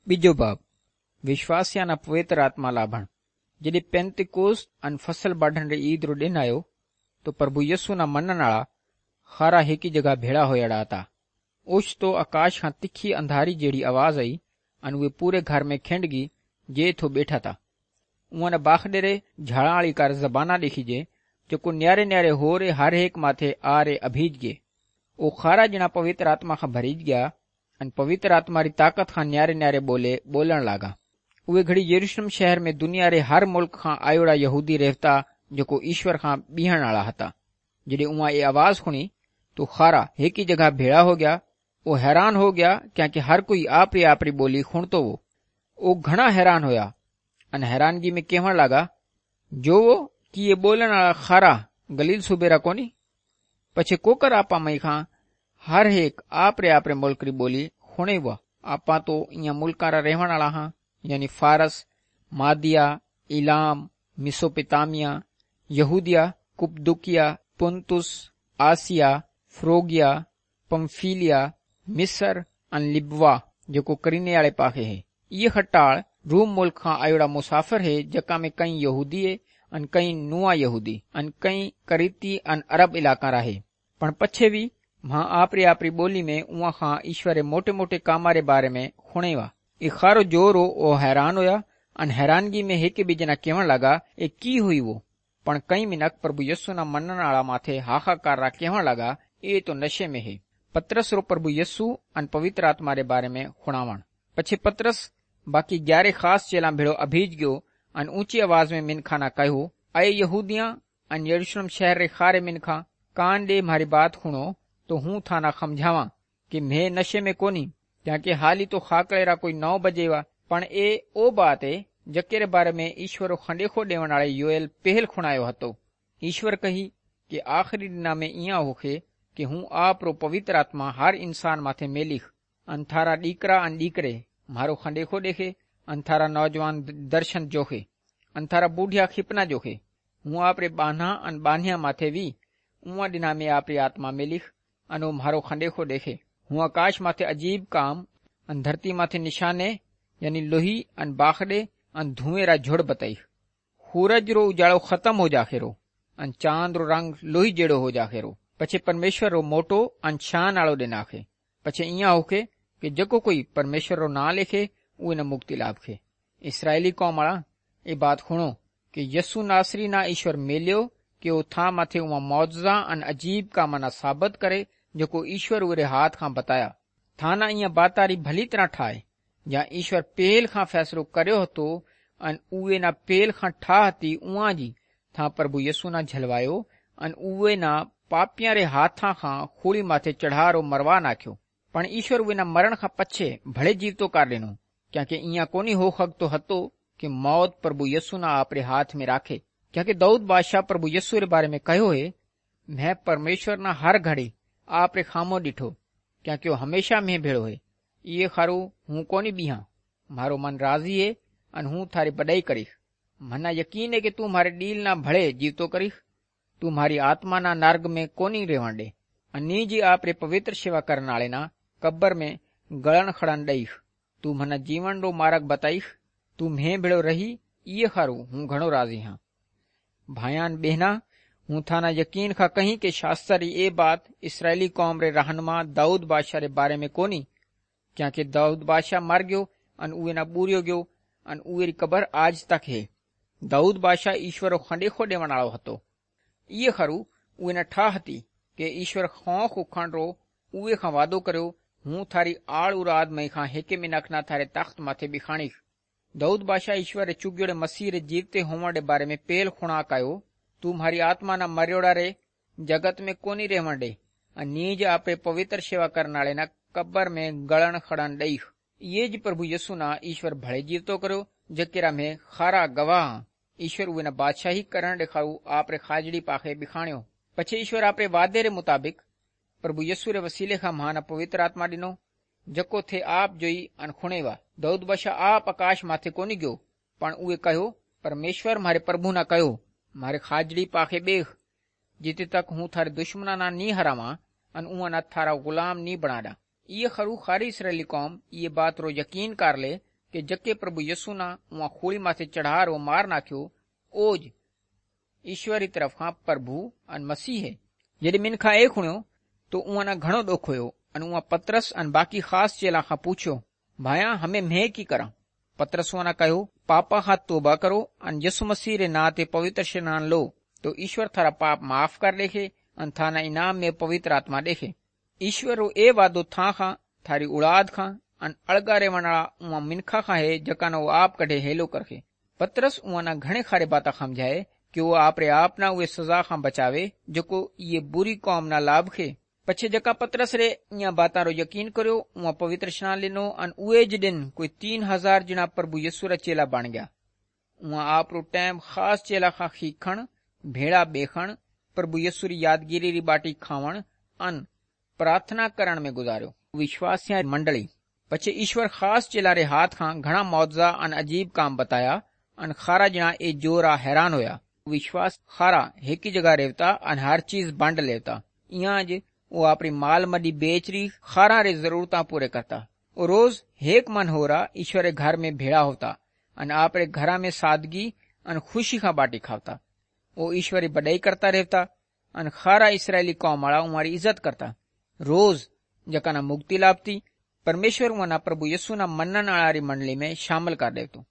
बीजो बाब विश्वासियाना पवित्र आत्मा लाभण। जॾहिं पेंतिकोस्त अन फसल बाढ़ण रे ईद रो ॾिन आयो तो प्रभु यस्सु ना मन्नण आला खारा हिकी जगह भेड़ा होयड़ा हता। ओचितो आकाश खां तिखी अंधारी जहिड़ी आवाज़ आई अन उहे पूरे घर में खेंडगी जे थो ॿेठा था। उहा न बाखडेरे झाड़ावाली कार ज़बाना ॾेखिजे जेको न्यारे न्यारे हो रे हर एक माथे आ रे अभीज गे। ओ खारा ॼणा पवित्र आत्मा खां भरीज गया अन पवित्र आत्मा री ताकत खां न्यारे न्यारे बोले बोलण लागा। उहे घड़ी यरूशलेम शहर में दुनिया रे हर मुल्क खां आयोड़ा यहूदी रहता जेको ईश्वर खां बीहण आला हता। जॾहिं उहा ये आवाज सुनी तो खारा एक ही जगह भेड़ा हो गया। वो हैरान हो गया क्योंकि हर कोई आपरी आपरी बोली सुणतो वो। ओ घणा हैरान होया अन हैरानगी में कहण लगा जो वो कि ये बोलण आला खारा गलील सूबेरा कोनी। पछे कोकर आपा मई खां हर एक आपरे आपरे मुल्क री बोली सुणे हुआ। आपा तो इया मुल्का रा रहण आला हां, यानी फारस, मादिया, इलाम, मिसोपितामिया, यहूदिया, कुपदुकिया, पुंतुस, आसिया, फ्रोगिया, पंफीलिया, मिस्र अन लिब्वा जेको करीने आले पाखे है। ये हटाल रूम मुल्क खां आयोड़ा मुसाफिर है जका में कई यहूदी है अन कई नुआ यहूदी अन कई करीती अन अरब इलाका रहे। पण पछे भी वहां आपरी आपरी बोली में उहा खां ईश्वर मोटे मोटे कामा रे बारे में सुणेवा। ए खारो जोरो ओ हैरान होया अन हैरानगी में एक बीजना कहण लगा ए की हुई वो। पण कई मिनक प्रभु यस्सु ना मन्नण आला माथे हाहाकार रा कहण लगा ए तो नशे में है। पतरस रो प्रभु यस्सु अन पवित्र आत्मा रे बारे में सुणावण। पछे पतरस बाकी 11 खास चेला भेड़ो अभीज गयो अन ऊंची आवाज में मिनखा ना कहो अय यहूदिया अन यरूशलेम शहर रे खारे मिनखा कान दे मारी बात सुनो तो हूं थाना समझावा कि मैं नशे में कोनी क्योंकि हाली तो खाकड़े रा कोई 9 बजे वा। पण ए ओ बात है जके रे बारे में ईश्वरो खंडेखो देवण वाले योएल पहल खुणायो हतो। ईश्वर कही कि आखिरी दिना में इया होखे कि हूं आप रो पवित्र आत्मा हर इंसान माथे मेलिख। अन थारा डीकरा अन डीकरे मारो खंडेखो देखे अन थारा नौजवान दर्शन जोखे अन थारा बूढ़िया खिपना जोखे। हूं आपरे बान्हा अन बान्हिया माथे भी उआ दिना में आपरी आत्मा मेलिख अनो मारो खंडेखो देखे। हूं आकाश माथे अजीब काम अन धरती माथे निशाने यानी लोही अन बाखडे अन धुएं रा झुड़ बताई। सूरज रो उजाड़ो खत्म हो जाखेरो अन चांद रो रंग लोही जेड़ो हो जाखेरो। पछे परमेश्वर रो मोटो अन शान आलो दिन आखे। पछे इया होके कि जको कोई परमेश्वर रो ना लेखे उहे न मुक्ति लाभ खे। इसराइली कौम वाला ए बात सुनो कि यस्सु नासरी ना ईश्वर मेलियो कि वो था माथे उमा मौजजा अन अजीब का मना साबित करे जो ईश्वर उरे हाथ खां बताया था ना। इया बातारी भली तरह ठाए या ईश्वर पहल खां फैसलो कर्यो हतो अन उहे ना पहल खां ठा हती उहा जी था प्रभु यस्सु ना झलवायो अन उहे ना पापियां रे हाथां खां खूड़ी माथे चढ़ारो मरवा नाख्यो। पण ईश्वर उहे ना मरण खां पछे भले जीवतो कर ॾिनो क्योंकि इया कोनी हो हकतो हतो कि मौत प्रभु यस्सु ना आपरे हाथ में राखे। क्योंकि दाऊद बादशाह प्रभु यस्सु रे बारे में कहो है मैं परमेश्वर ना हर घड़ी आपरे खामो डिठो क्योंकि वो हमेशा में भेड़ो है। ये खारू हूं कोनी बीहा मारो मन राजी है अन हूं थारी बड़ाई करीख। मना यकीन है कि तू मारे डील ना भले जीवतो करीख। तू मारी आत्मा ना नर्ग में कोनी रेवण दे अनी जी आपरे पवित्र सेवा करने वाले ना कब्र में गलन खड़न दईख। तू मना जीवन रो मार्ग बताईख। तू मैं भेड़ो रही ये खारू हूं घणो राजी हाँ। भायान बहना हूं थाना यकीन खा कहीं के शास्त्री ए बात इसराइली कौम रे रहनमा दाऊद बादशाह रे बारे में कोनी क्योंकि दाऊद बादशाह मर गयो अन उहे ना बूरियो गयो अन उहे री कबर आज तक है। दाऊद बादशाह ईश्वरो खंडेखो देवण वालो हतो। ये खरू उहे न ठा हती कि ईश्वर खौफ उखण रो उहे खां वादो कर्यो हूं थारी आड़ उराद मई खां हेके मिनख ना थारे तख्त माथे बिखाणीख। दाऊद बादशाह ईश्वर रे चुग्योड़े मसीह रे जीवते होवण रे बारे में पेल खुणा कयो तू मारी आत्मा ना मरियोड़ा रे जगत में कोनी रहवण दे अन नीज आपे पवित्र सेवा करने वाले ना कब्र में गलन खड़न दईख। ये जी प्रभु यस्सु ना ईश्वर भले जीवतो करो जकेरा में खारा गवाह ईश्वर उहे ना बादशाही करण रे खाऊ आपरे खाजड़ी पाखे बिखाण्यो। पछे ईश्वर आपरे वादे रे मुताबिक प्रभु यस्सु रे वसीले खां महान पवित्र आत्मा दिनो जको थे आप जोई अन खुणेवा। दाऊद बादशाह आप आकाश माथे कोनी गयो पण उहे कहो परमेश्वर मारे प्रभु ना कहो मारे खाजड़ी पाखे बेख जिते तक हूं थारे दुश्मना ना नी हरावा अन उहा ना थारा गुलाम नी बनाड़ा। ये खरू खारी इसराइली कौम ये बात रो यकीन कर ले કે જકે પ્રભુ યસુના ઉવા ખોળી માથે ચઢારો માર નાખ્યો ઓજ ઈશ્વરી તરફ खां प्रभु अन मसीह है। जॾहिं मिनखा ए खुणियो तो उहा घणो ॾुख हुयो अन उहा पतरस अन बाक़ी ख़ास चेला खां पुछियो, भाया हमें मैं की करा? पतरस उहा कयो, पापा खां तोबा करो अन यसु मसीह रे नां ते पवित्र स्नान लो तो ईश्वर थारा पाप माफ कर देखे अन थाना इनाम में पवित्र आत्मा देखे। ईश्वर रो ए वादो था खां थारी औलाद खां अन अड़गा रेवण वाला उहा मिनखा खां है जका वो आप कढे हेलो करके। पतरस उहा घणे खारे बाता समझाए कि वो आपरे आप ना उहे सजा खां बचावे जेको ये बुरी कौम ना लाभ खे। पछे जका पतरस रे इया बाता रो यकीन करियो उहा पवित्र स्नान लिनो अन उहे ज दिन कोई 3000 जना प्रभु यीशु रा चेला बण गया। उहा आप रो टाइम खास चेला खां खीखण भेड़ा बेखण प्रभु यीशु री यादगिरी री बाटी खावण अन प्रार्थना करण में गुजारियो। विश्वासिया मंडली पछे ईश्वर खास चेला रे हाथ खां घणा मौजा अन अजीब काम बताया अन खारा जना ए जोरा हैरान होया। विश्वास खारा एक ही जगह रहता अन हर चीज बांट लेता। यहाँ ज वो अपनी माल मडी बेचरी खारा रे जरूरता पूरे करता। वो रोज एक मन हो रहा ईश्वर घर में भेड़ा होता अन आपरे घरा में सादगी अन खुशी का बाटी खावता। वो ईश्वरी बड़ाई करता रहता अन खारा इसराइली कौम वाला उमारी इज्जत करता। रोज जका ना मुक्ति लाभती परमेश्वर वना प्रभु यीशु ना मनन वाली मंडली में शामिल कर देतो।